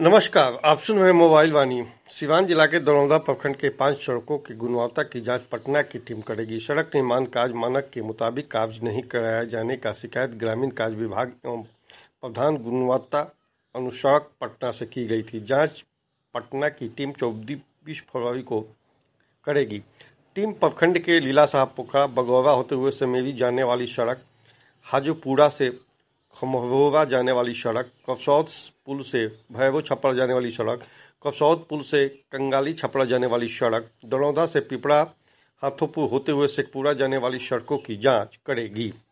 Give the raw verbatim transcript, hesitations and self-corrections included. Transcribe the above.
नमस्कार, आप सुन रहे हैं मोबाइल वाणी। सिवान जिला के दरौंदा प्रखंड के पांच सड़कों की गुणवत्ता की जांच पटना की टीम करेगी। सड़क निर्माण कार्य मानक के मुताबिक कार्य नहीं कराए जाने का शिकायत ग्रामीण कार्य विभाग एवं प्रधान गुणवत्ता अनुशाक पटना से की गई थी। जांच पटना की टीम चौबीस फरवरी को करेगी। टीम प्रखंड के लीला साहब पोखरा बगौरा होते हुए समेरी जाने वाली सड़क, हाजोपुरा से खमरोरा जाने वाली सड़क, कसौद पुल से भैरो छपरा जाने वाली सड़क, कसौद पुल से कंगाली छपरा जाने वाली सड़क, दरौंदा से पिपरा हाथोपुर होते हुए शेखपुरा जाने वाली सड़कों की जांच करेगी।